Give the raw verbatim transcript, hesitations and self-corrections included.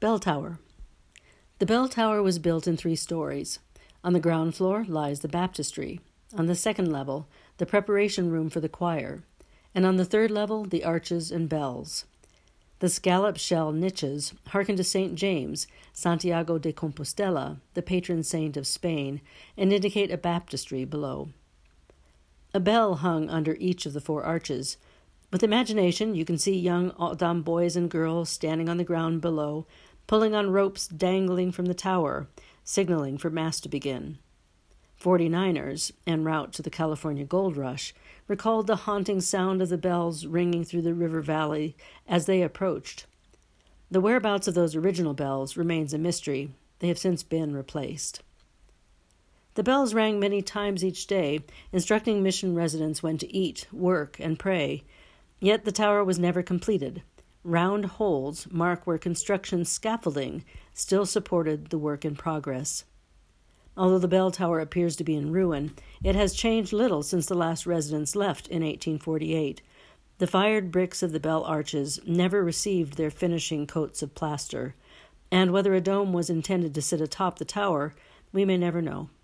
Bell Tower. The bell tower was built in three stories. On the ground floor lies the baptistry. On the second level, the preparation room for the choir. And on the third level, the arches and bells. The scallop shell niches hearken to Saint James, Santiago de Compostela, the patron saint of Spain, and indicate a baptistry below. A bell hung under each of the four arches. With imagination, you can see young Oldam boys and girls standing on the ground below, pulling on ropes dangling from the tower, signaling for Mass to begin. Forty-niners, en route to the California Gold Rush, recalled the haunting sound of the bells ringing through the river valley as they approached. The whereabouts of those original bells remains a mystery. They have since been replaced. The bells rang many times each day, instructing mission residents when to eat, work, and pray. Yet the tower was never completed. Round holes mark where construction scaffolding still supported the work in progress. Although the bell tower appears to be in ruin, it has changed little since the last residents left in eighteen forty-eight. The fired bricks of the bell arches never received their finishing coats of plaster, and whether a dome was intended to sit atop the tower, we may never know.